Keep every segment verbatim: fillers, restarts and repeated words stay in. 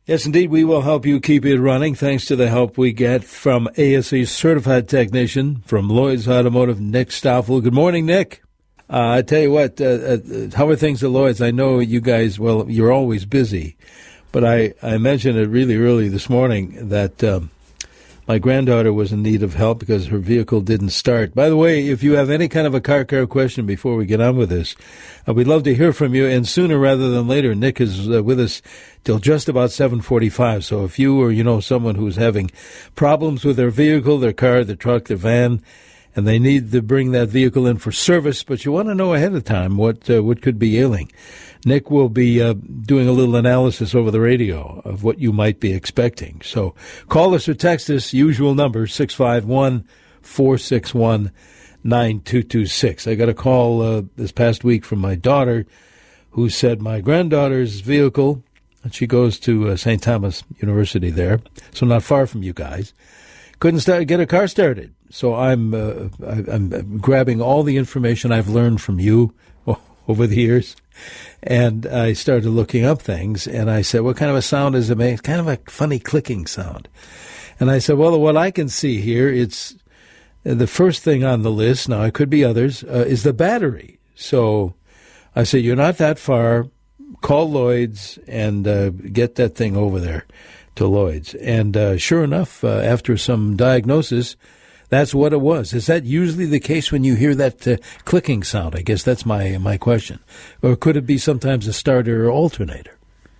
Yes, indeed, we will help you keep it running thanks to the help we get from A S E certified technician from Lloyd's Automotive, Nick Stoffel. Good morning, Nick. Uh, I tell you what, uh, uh, how are things at Lloyd's? I know you guys, well, you're always busy, but I, I mentioned it really early this morning that um, my granddaughter was in need of help because her vehicle didn't start. By the way, if you have any kind of a car care question before we get on with this, uh, we'd love to hear from you, and sooner rather than later. Nick is uh, with us till just about seven forty-five, so if you or you know someone who's having problems with their vehicle, their car, their truck, their van, and they need to bring that vehicle in for service, but you want to know ahead of time what uh, what could be ailing, Nick will be uh, doing a little analysis over the radio of what you might be expecting. So call us or text us, usual number, six five one, four six one, nine two two six. I got a call uh, this past week from my daughter who said my granddaughter's vehicle, and she goes to uh, Saint Thomas University there, so not far from you guys, couldn't start, get a car started. So I'm, uh, I, I'm grabbing all the information I've learned from you over the years, and I started looking up things, and I said, what kind of a sound is it making? It's kind of a funny clicking sound. And I said, well, what I can see here, it's the first thing on the list, now it could be others, uh, is the battery. So I said, you're not that far, call Lloyd's and uh, get that thing over there to Lloyd's. And uh, sure enough, uh, after some diagnosis, that's what it was. Is that usually the case when you hear that uh, clicking sound? I guess that's my my question. Or could it be sometimes a starter or alternator?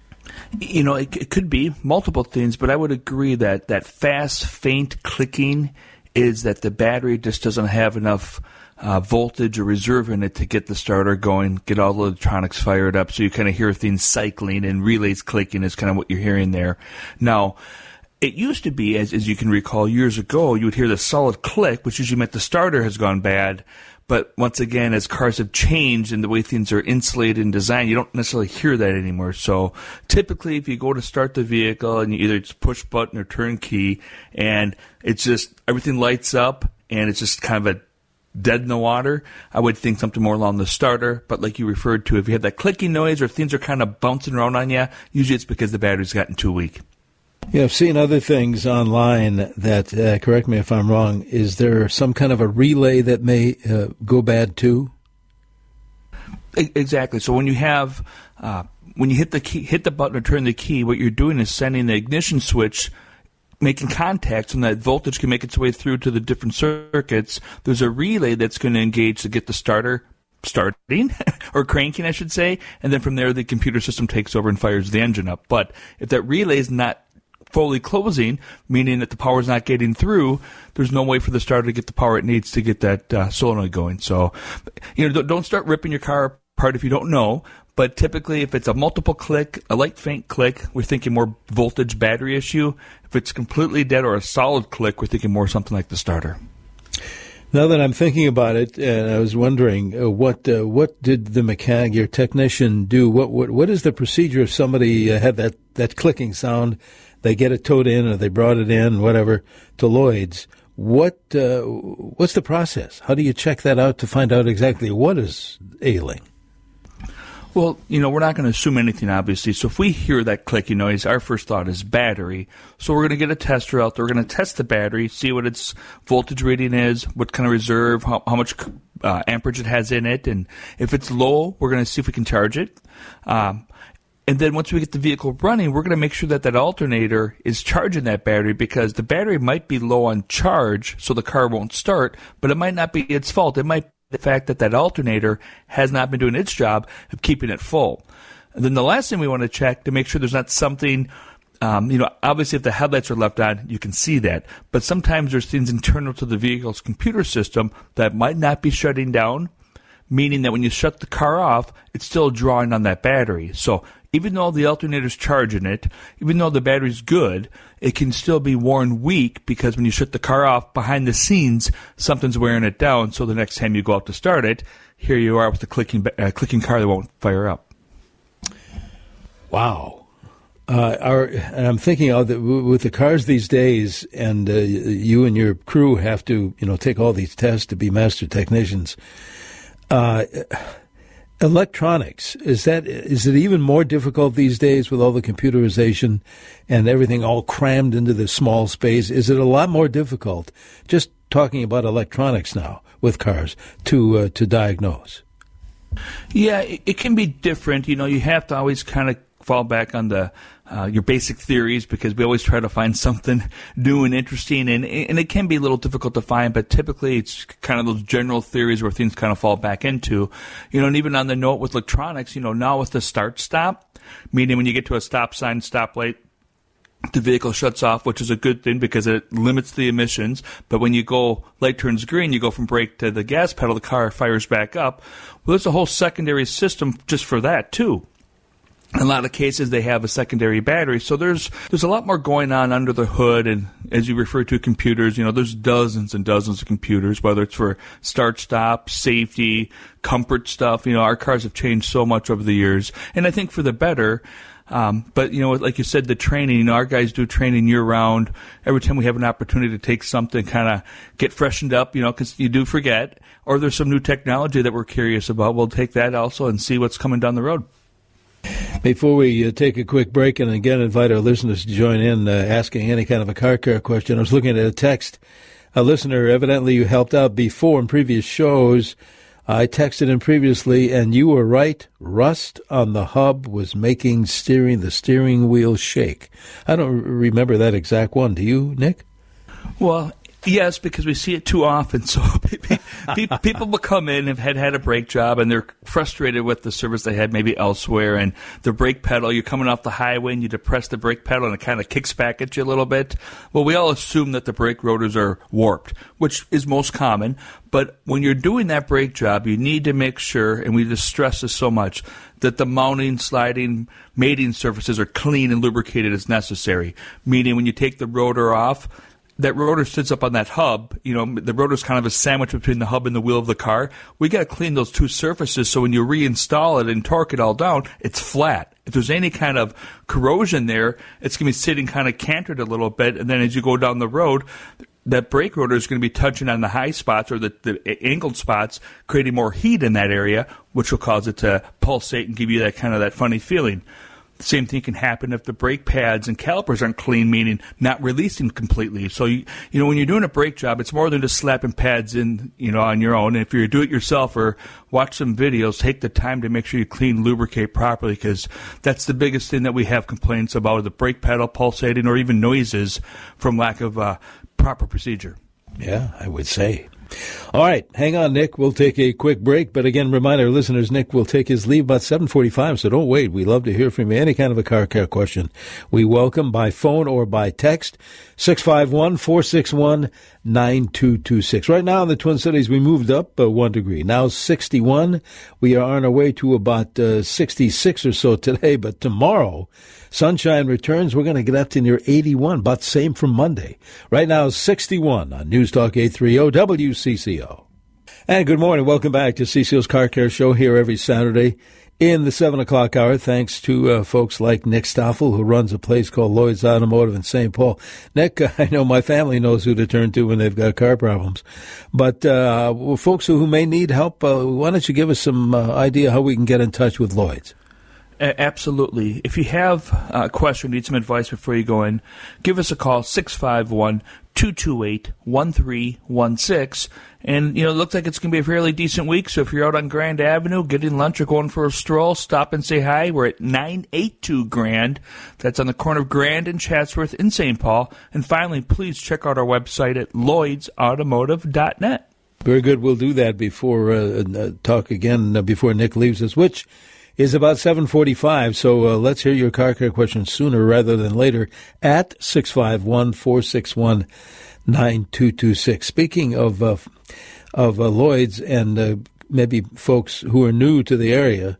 You know, it, it could be multiple things, but I would agree that that fast, faint clicking is that the battery just doesn't have enough uh, voltage or reserve in it to get the starter going, get all the electronics fired up, so you kind of hear things cycling and relays clicking is kind of what you're hearing there. Now, it used to be, as, as you can recall, years ago, you would hear the solid click, which usually meant the starter has gone bad. But once again, as cars have changed and the way things are insulated and designed, you don't necessarily hear that anymore. So typically, if you go to start the vehicle and you either just push button or turn key, and it's just everything lights up and it's just kind of a dead in the water, I would think something more along the starter. But like you referred to, if you have that clicking noise or things are kind of bouncing around on you, usually it's because the battery's gotten too weak. Yeah, I've seen other things online that, uh, correct me if I'm wrong, is there some kind of a relay that may uh, go bad too? Exactly. So when you have, uh, when you hit the key, hit the button or turn the key, what you're doing is sending the ignition switch, making contact so that voltage can make its way through to the different circuits. There's a relay that's going to engage to get the starter starting, or cranking, I should say, and then from there the computer system takes over and fires the engine up. But if that relay is not fully closing, meaning that the power is not getting through, there's no way for the starter to get the power it needs to get that uh, solenoid going. So, you know, don't start ripping your car apart if you don't know. But typically, if it's a multiple click, a light faint click, we're thinking more voltage battery issue. If it's completely dead or a solid click, we're thinking more something like the starter. Now that I'm thinking about it, and I was wondering, uh, what uh, what did the mechanic, your technician, do? What what what is the procedure if somebody uh, had that, that clicking sound? They get it towed in, or they brought it in, whatever, to Lloyd's. What uh, what's the process? How do you check that out to find out exactly what is ailing? Well, you know, we're not going to assume anything, obviously. So if we hear that clicking noise, our first thought is battery. So we're going to get a tester out there. We're going to test the battery, see what its voltage rating is, what kind of reserve, how, how much uh, amperage it has in it. And if it's low, we're going to see if we can charge it. Um, and then once we get the vehicle running, we're going to make sure that that alternator is charging that battery, because the battery might be low on charge, so the car won't start, but it might not be its fault. It might the fact that that alternator has not been doing its job of keeping it full. And then the last thing we want to check to make sure there's not something, um, you know, obviously if the headlights are left on, you can see that. But sometimes there's things internal to the vehicle's computer system that might not be shutting down, meaning that when you shut the car off, it's still drawing on that battery. So even though the alternator's charging it, even though the battery's good, it can still be worn weak, because when you shut the car off, behind the scenes, something's wearing it down. So the next time you go out to start it, here you are with a clicking uh, clicking car that won't fire up. Wow. Uh, our, and I'm thinking of the, with the cars these days, and uh, you and your crew have to, you know, take all these tests to be master technicians. Uh, Electronics, is that is it even more difficult these days with all the computerization and everything all crammed into this small space? Is it a lot more difficult, just talking about electronics now with cars, to uh, to diagnose? Yeah, it, it can be different. You know, you have to always kind of fall back on the uh, your basic theories, because we always try to find something new and interesting, and and it can be a little difficult to find, but typically it's kind of those general theories where things kind of fall back into. You know, and even on the note with electronics, you know, now with the start-stop, meaning when you get to a stop sign, stoplight, the vehicle shuts off, which is a good thing because it limits the emissions. But when you go, light turns green, you go from brake to the gas pedal, the car fires back up. Well, there's a whole secondary system just for that, too. In a lot of cases, they have a secondary battery. So there's there's a lot more going on under the hood. And as you refer to computers, you know, there's dozens and dozens of computers, whether it's for start, stop, safety, comfort stuff. You know, our cars have changed so much over the years. And I think for the better. Um, but, you know, like you said, the training, you know, our guys do training year-round. Every time we have an opportunity to take something, kind of get freshened up, you know, because you do forget. Or there's some new technology that we're curious about. We'll take that also and see what's coming down the road. Before we uh, take a quick break and again invite our listeners to join in uh, asking any kind of a car care question, I was looking at a text. A listener, evidently you helped out before in previous shows. I texted him previously, and you were right. Rust on the hub was making steering the steering wheel shake. I don't remember that exact one. Do you, Nick? Well, yes, because we see it too often. So people will come in and have had, had a brake job, and they're frustrated with the service they had maybe elsewhere. And the brake pedal, you're coming off the highway, and you depress the brake pedal, and it kind of kicks back at you a little bit. Well, we all assume that the brake rotors are warped, which is most common. But when you're doing that brake job, you need to make sure, and we just stress this so much, that the mounting, sliding, mating surfaces are clean and lubricated as necessary. Meaning when you take the rotor off, that rotor sits up on that hub. You know, the rotor is kind of a sandwich between the hub and the wheel of the car. We got to clean those two surfaces so when you reinstall it and torque it all down, it's flat. If there's any kind of corrosion there, it's going to be sitting kind of cantered a little bit, and then as you go down the road, that brake rotor is going to be touching on the high spots or the, the angled spots, creating more heat in that area, which will cause it to pulsate and give you that kind of that funny feeling. The same thing can happen if the brake pads and calipers aren't clean, meaning not releasing completely. So, you, you know, when you're doing a brake job, it's more than just slapping pads in, you know, on your own. And if you do it yourself or watch some videos, take the time to make sure you clean, lubricate properly, because that's the biggest thing that we have complaints about, the brake pedal pulsating or even noises from lack of uh, proper procedure. Yeah, I would say. All right, hang on, Nick. We'll take a quick break. But again, remind our listeners, Nick will take his leave about seven forty-five, so don't wait. We love to hear from you. Any kind of a car care question, we welcome by phone or by text, six five one, four six one, nine two two six. Right now in the Twin Cities, we moved up uh, one degree. Now sixty-one. We are on our way to about uh, sixty-six or so today, but tomorrow, sunshine returns. We're going to get up to near eighty-one, about the same from Monday. Right now, sixty-one on News Talk eight thirty W C C O. And good morning. Welcome back to C C O's Car Care Show here every Saturday in the seven o'clock hour, thanks to uh, folks like Nick Stoffel, who runs a place called Lloyd's Automotive in Saint Paul. Nick, I know my family knows who to turn to when they've got car problems. But uh, folks who may need help, uh, why don't you give us some uh, idea how we can get in touch with Lloyd's? Absolutely. If you have a question, need some advice before you go in, give us a call, six five one, two two eight, one three one six. And, you know, it looks like it's going to be a fairly decent week, so if you're out on Grand Avenue getting lunch or going for a stroll, stop and say hi. We're at nine eighty-two Grand. That's on the corner of Grand and Chatsworth in Saint Paul. And finally, please check out our website at lloyds automotive dot net. Very good. We'll do that before uh, uh, talk again, uh, before Nick leaves us, which is about seven forty-five, so uh, let's hear your car care questions sooner rather than later at six five one, four six one, nine two two six. Speaking of uh, of uh, Lloyd's and uh, maybe folks who are new to the area,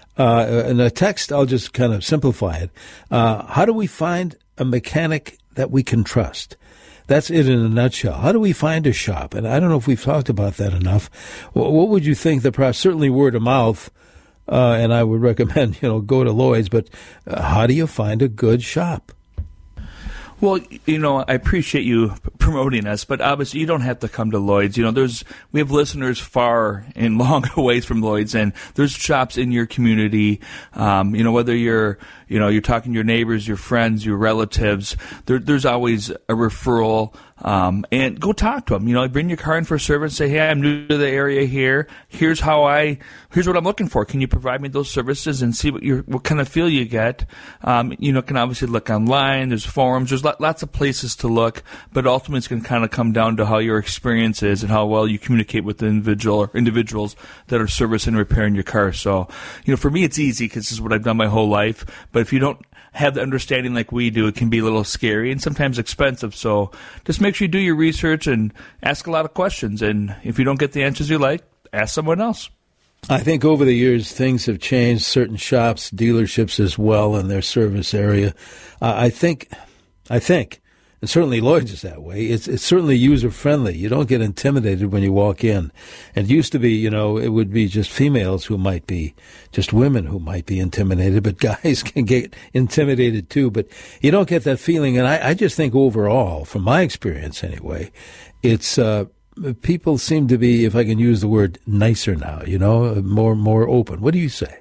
uh, in a text, I'll just kind of simplify it. Uh, how do we find a mechanic that we can trust? That's it in a nutshell. How do we find a shop? And I don't know if we've talked about that enough. What would you think the process? Certainly word of mouth. Uh, and I would recommend, you know, go to Lloyd's, but uh, how do you find a good shop? Well, you know, I appreciate you promoting us, but obviously you don't have to come to Lloyd's. You know, there's we have listeners far and long ways from Lloyd's, and there's shops in your community. Um, you know, whether you're, you know, you're talking to your neighbors, your friends, your relatives, there, there's always a referral. Um, and go talk to them. You know, bring your car in for service. Say, hey, I'm new to the area here. Here's how I. Here's what I'm looking for. Can you provide me those services and see what your what kind of feel you get? Um, you know, can obviously look online. There's forums. There's lots of places to look, but ultimately it's going to kind of come down to how your experience is and how well you communicate with the individual or individuals that are servicing and repairing your car. So, you know, for me it's easy because this is what I've done my whole life. But if you don't have the understanding like we do, it can be a little scary and sometimes expensive. So just make sure you do your research and ask a lot of questions. And if you don't get the answers you like, ask someone else. I think over the years things have changed, certain shops, dealerships as well in their service area. Uh, I think, I think, and certainly Lloyd's is that way, it's, it's certainly user-friendly. You don't get intimidated when you walk in. And it used to be, you know, it would be just females who might be, just women who might be intimidated, but guys can get intimidated too. But you don't get that feeling. And I, I just think overall, from my experience anyway, it's, uh, people seem to be, if I can use the word, nicer now, you know, more more open. What do you say?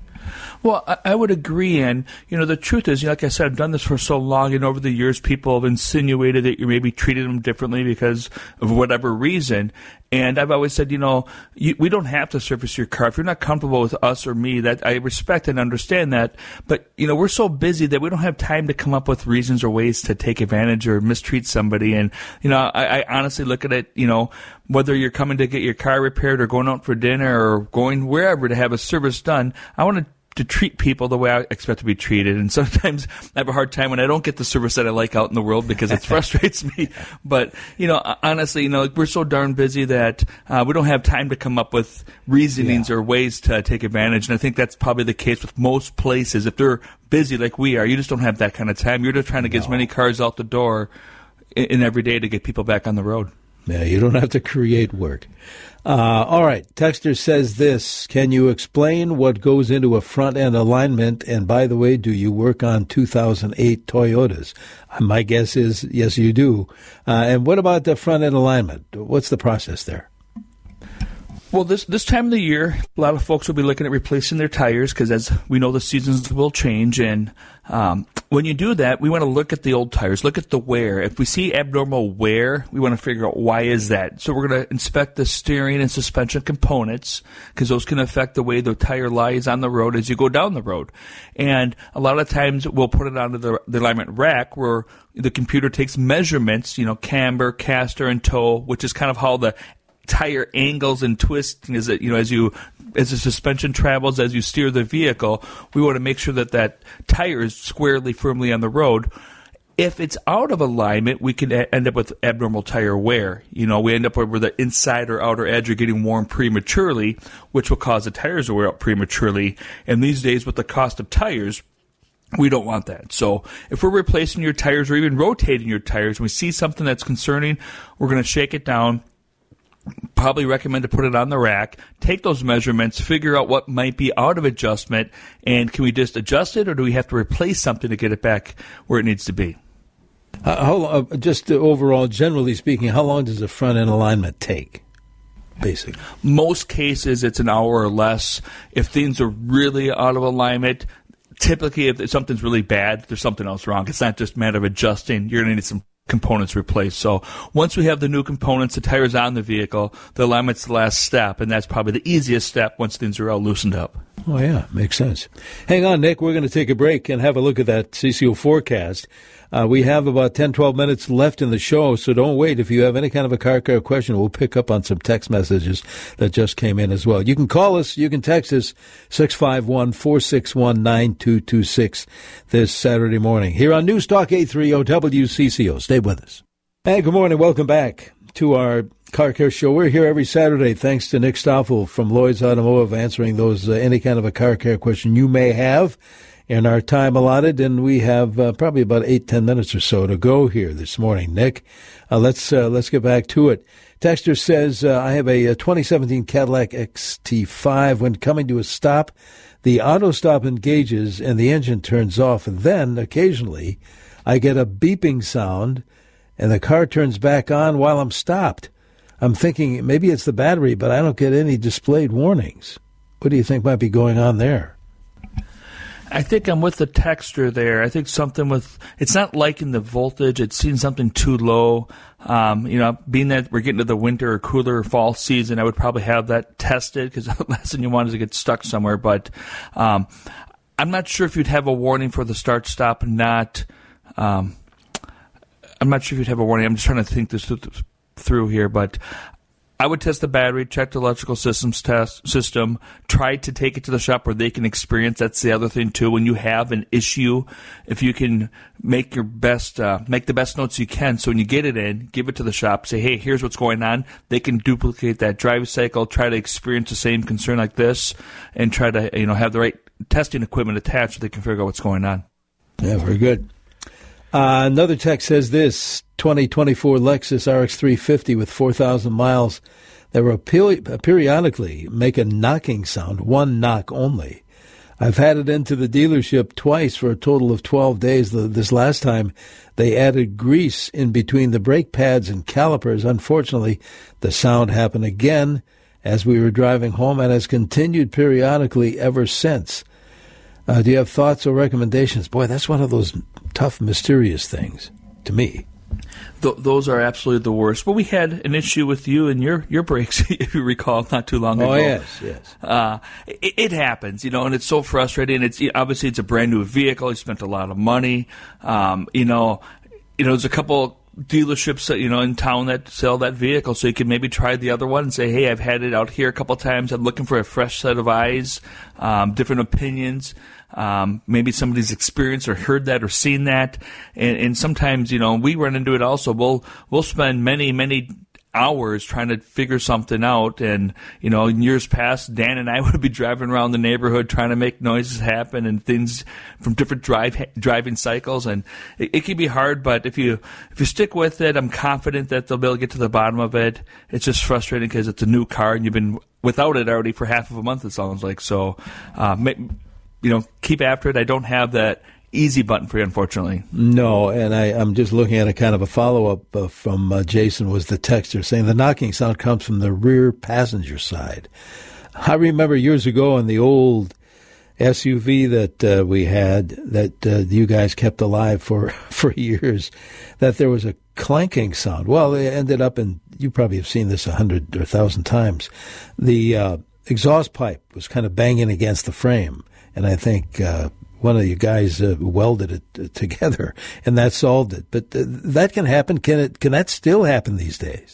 Well, I, I would agree, and, you know, the truth is, you know, like I said, I've done this for so long, and over the years, people have insinuated that you maybe treated them differently because of whatever reason, and I've always said, you know, you, we don't have to service your car. If you're not comfortable with us or me, that I respect and understand that, but, you know, we're so busy that we don't have time to come up with reasons or ways to take advantage or mistreat somebody, and, you know, I, I honestly look at it, you know, whether you're coming to get your car repaired or going out for dinner or going wherever to have a service done, I want to to treat people the way I expect to be treated. And sometimes I have a hard time when I don't get the service that I like out in the world because it frustrates me. But, you know, honestly, you know, we're so darn busy that uh, we don't have time to come up with reasonings yeah. or ways to take advantage. And I think that's probably the case with most places. If they're busy like we are, you just don't have that kind of time. You're just trying to get no. as many cars out the door in, in every day to get people back on the road. Yeah, you don't have to create work. Uh, all right, Texter says this. Can you explain what goes into a front-end alignment? And by the way, do you work on two thousand eight Toyotas? Uh, my guess is yes, you do. Uh, and what about the front-end alignment? What's the process there? Well, this this time of the year, a lot of folks will be looking at replacing their tires because, as we know, the seasons will change. And um, when you do that, we want to look at the old tires, look at the wear. If we see abnormal wear, we want to figure out why is that. So we're going to inspect the steering and suspension components because those can affect the way the tire lies on the road as you go down the road. And a lot of times we'll put it onto the, the alignment rack where the computer takes measurements, you know, camber, caster, and toe, which is kind of how the tire angles and twists as it, you know, as you as the suspension travels, as you steer the vehicle. We want to make sure that that tire is squarely, firmly on the road. If it's out of alignment, we can a- end up with abnormal tire wear. You know, we end up where the inside or outer edge are getting worn prematurely, which will cause the tires to wear out prematurely. And these days, with the cost of tires, we don't want that. So if we're replacing your tires or even rotating your tires and we see something that's concerning, we're going to shake it down. Probably recommend to put it on the rack, take those measurements, figure out what might be out of adjustment, and can we just adjust it or do we have to replace something to get it back where it needs to be? Uh, how, uh, just overall, generally speaking, how long does the front end alignment take? Basically, most cases it's an hour or less. If things are really out of alignment, typically if something's really bad, there's something else wrong. It's not just a matter of adjusting. You're going to need some components replaced. So once we have the new components, the tires on the vehicle, the alignment's the last step, and that's probably the easiest step once things are all loosened up. Oh, yeah, makes sense. Hang on, Nick. We're going to take a break and have a look at that C C O forecast. Uh, we have about ten, twelve minutes left in the show, so don't wait. If you have any kind of a car care question, we'll pick up on some text messages that just came in as well. You can call us. You can text us, six five one, four six one, nine two two six this Saturday morning here on News Talk eight thirty W C C O. Stay with us. Hey, good morning. Welcome back to our Car Care Show. We're here every Saturday thanks to Nick Stoffel from Lloyd's Automotive answering those uh, any kind of a car care question you may have in our time allotted, and we have uh, probably about eight, ten minutes or so to go here this morning. Nick, uh, let's uh, let's get back to it. Texter says, uh, I have a, a twenty seventeen Cadillac X T five. When coming to a stop, The auto stop engages and the engine turns off, and then, occasionally, I get a beeping sound and the car turns back on while I'm stopped. I'm thinking maybe it's the battery, but I don't get any displayed warnings. What do you think might be going on there? I think I'm with the texter there. I think something with, it's not liking the voltage. It's seeing something too low. Um, you know, being that we're getting to the winter or cooler fall season, I would probably have that tested because the last thing you want is to get stuck somewhere. But um, I'm not sure if you'd have a warning for the start stop. Not, um, I'm not sure if you'd have a warning. I'm just trying to think this through here, but I would test the battery, check the electrical systems test system, try to take it to the shop where they can experience. That's the other thing too. When you have an issue, if you can make your best, uh, make the best notes you can. So when you get it in, give it to the shop. Say, hey, here's what's going on. They can duplicate that drive cycle, try to experience the same concern like this, and try to you know have the right testing equipment attached so they can figure out what's going on. Yeah, very good. Uh, another text says this, twenty twenty-four Lexus R X three fifty with four thousand miles that will peri- periodically make a knocking sound, one knock only. I've had it into the dealership twice for a total of twelve days. This last time, they added grease in between the brake pads and calipers. Unfortunately, the sound happened again as we were driving home and has continued periodically ever since. Uh, do you have thoughts or recommendations? Boy, that's one of those tough, mysterious things to me. Th- those are absolutely the worst. But we had an issue with you and your, your brakes, if you recall, not too long ago. Oh, yes, yes. Uh, it, it happens, you know, and it's so frustrating. It's obviously it's a brand new vehicle. You spent a lot of money. Um, you know, you know, there's a couple dealerships that, you know, in town that sell that vehicle, so you can maybe try the other one and say, hey, I've had it out here a couple times. I'm looking for a fresh set of eyes, um, different opinions. Um, maybe somebody's experienced or heard that or seen that. And, and sometimes, you know, we run into it also. We'll, we'll spend many, many hours trying to figure something out. And, you know, in years past, Dan and I would be driving around the neighborhood trying to make noises happen and things from different drive, driving cycles. And it, it can be hard, but if you, if you stick with it, I'm confident that they'll be able to get to the bottom of it. It's just frustrating because it's a new car and you've been without it already for half of a month, it sounds like. So, uh, you know, keep after it. I don't have that easy button for you, unfortunately. No, and I, I'm just looking at a kind of a follow-up uh, from uh, Jason was the texter saying the knocking sound comes from the rear passenger side. I remember years ago in the old S U V that uh, we had that uh, you guys kept alive for, for years, that there was a clanking sound. Well, it ended up in, you probably have seen this a hundred or a thousand times. The uh, exhaust pipe was kind of banging against the frame. And I think uh, one of you guys uh, welded it uh, together, and that solved it. But uh, that can happen. Can it? Can that still happen these days?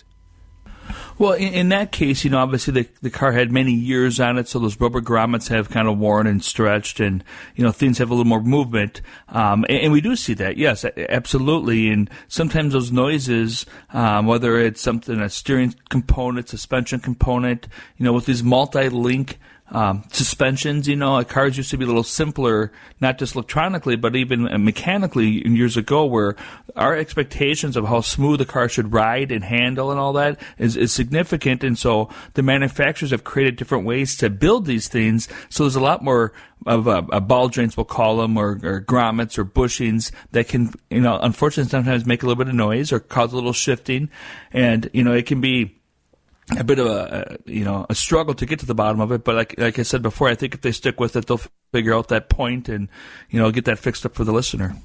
Well, in, in that case, you know, obviously the, the car had many years on it, so those rubber grommets have kind of worn and stretched, and, you know, things have a little more movement. Um, and, and we do see that, yes, absolutely. And sometimes those noises, um, whether it's something, a steering component, suspension component, you know, with these multi-link Um, suspensions, you know, cars used to be a little simpler, not just electronically, but even mechanically years ago, where our expectations of how smooth a car should ride and handle and all that is, is significant. And so the manufacturers have created different ways to build these things. So there's a lot more of uh, uh, ball joints, we'll call them, or, or grommets or bushings that can, you know, unfortunately sometimes make a little bit of noise or cause a little shifting. And, you know, it can be a bit of a, a you know a struggle to get to the bottom of it, but like like I said before, I think if they stick with it, they'll figure out that point and you know get that fixed up for the listener.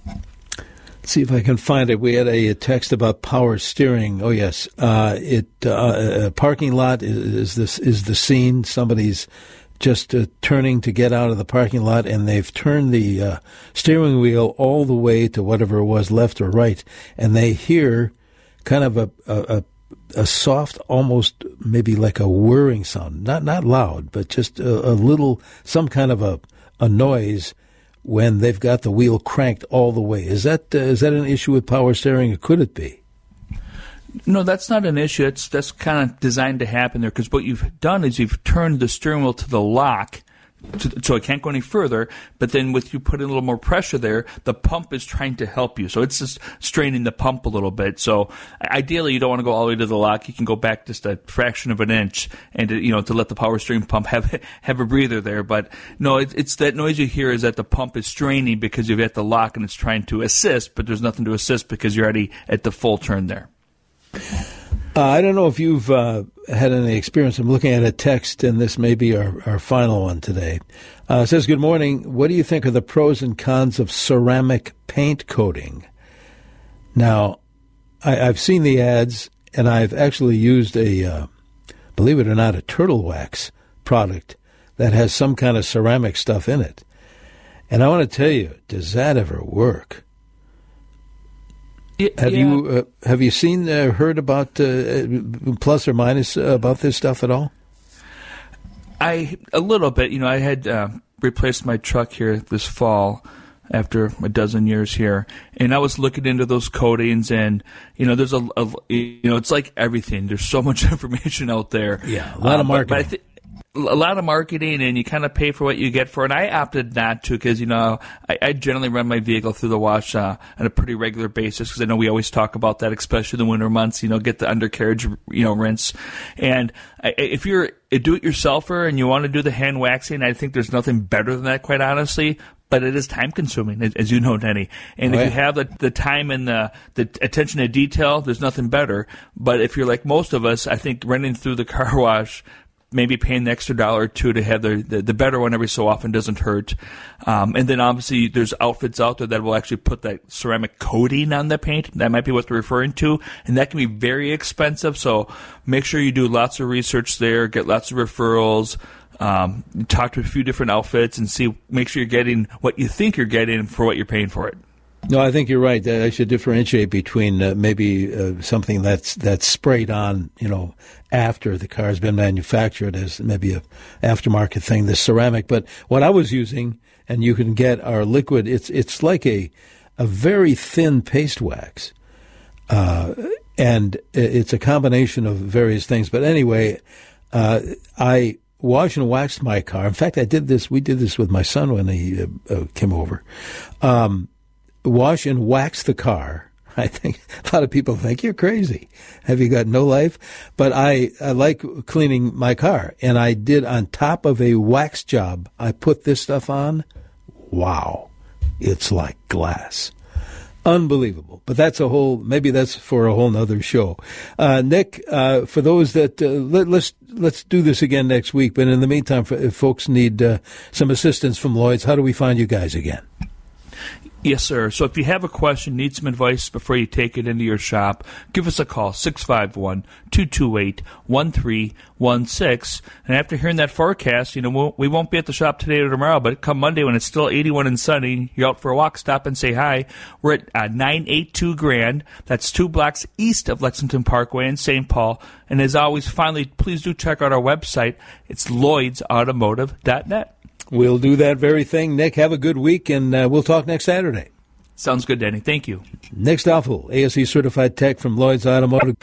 Let's see if I can find it. We had a, a text about power steering. Oh yes, uh, it uh, a parking lot is, is this is the scene. Somebody's just uh, turning to get out of the parking lot, and they've turned the uh, steering wheel all the way to whatever it was, left or right, and they hear kind of a a, a a soft, almost maybe like a whirring sound, not not loud, but just a, a little, some kind of a, a noise when they've got the wheel cranked all the way. Is that uh, is that an issue with power steering, or could it be? No, that's not an issue. It's that's kind of designed to happen there because what you've done is you've turned the steering wheel to the lock so it can't go any further. But then with you putting a little more pressure there, the pump is trying to help you. So it's just straining the pump a little bit. So ideally, you don't want to go all the way to the lock. You can go back just a fraction of an inch, and you know to let the power steering pump have have a breather there. But no, it, it's that noise you hear is that the pump is straining because you've at the lock and it's trying to assist, but there's nothing to assist because you're already at the full turn there. Uh, I don't know if you've uh, had any experience. I'm looking at a text, and this may be our, our final one today. Uh, it says, good morning. What do you think are the pros and cons of ceramic paint coating? Now, I, I've seen the ads, and I've actually used a, uh, believe it or not, a turtle wax product that has some kind of ceramic stuff in it. And I want to tell you, does that ever work? Have yeah. you uh, have you seen uh, heard about uh, plus or minus uh, about this stuff at all? I a little bit. You know, I had uh, replaced my truck here this fall after a dozen years here, and I was looking into those coatings, and you know, there's a, a you know, it's like everything. There's so much information out there. Yeah, a lot um, of marketing. But, but I th- a lot of marketing, and you kind of pay for what you get for it. And I opted not to because, you know, I, I generally run my vehicle through the wash uh, on a pretty regular basis because I know we always talk about that, especially in the winter months, you know, get the undercarriage, you know, rinse. And I, if you're a do-it-yourselfer and you want to do the hand waxing, I think there's nothing better than that, quite honestly. But it is time-consuming, as you know, Denny. And oh, if yeah. you have the, the time and the, the attention to detail, there's nothing better. But if you're like most of us, I think running through the car wash, maybe paying the extra dollar or two to have the, the, the better one every so often doesn't hurt. Um, and then obviously there's outfits out there that will actually put that ceramic coating on the paint. That might be what they're referring to. And that can be very expensive. So make sure you do lots of research there, get lots of referrals, um, talk to a few different outfits and see, make sure you're getting what you think you're getting for what you're paying for it. No, I think you're right. I should differentiate between uh, maybe uh, something that's that's sprayed on, you know, after the car's been manufactured as maybe a aftermarket thing, the ceramic. But what I was using, and you can get our liquid, it's it's like a a very thin paste wax, uh, and it's a combination of various things. But anyway, uh, I wash and wax my car. In fact, I did this. We did this with my son when he uh, uh, came over. Um, Wash and wax the car. I think a lot of people think you're crazy. Have you got no life? But I, I like cleaning my car. And I did on top of a wax job. I put this stuff on. Wow. It's like glass. Unbelievable. But that's a whole, maybe that's for a whole nother show. Uh, Nick, uh, for those that, uh, let, let's, let's do this again next week. But in the meantime, for, if folks need uh, some assistance from Lloyd's, how do we find you guys again? Yes, sir. So if you have a question, need some advice before you take it into your shop, give us a call, six five one, two two eight, one three one six. And after hearing that forecast, you know, we won't be at the shop today or tomorrow, but come Monday when it's still eighty-one and sunny, you're out for a walk, stop and say hi. We're at uh, nine eighty-two Grand. That's two blocks east of Lexington Parkway in Saint Paul. And as always, finally, please do check out our website. It's lloyds automotive dot net. We'll do that very thing. Nick, have a good week, and uh, we'll talk next Saturday. Sounds good, Danny. Thank you. Nick Stoffel, A S E Certified Tech from Lloyd's Automotive.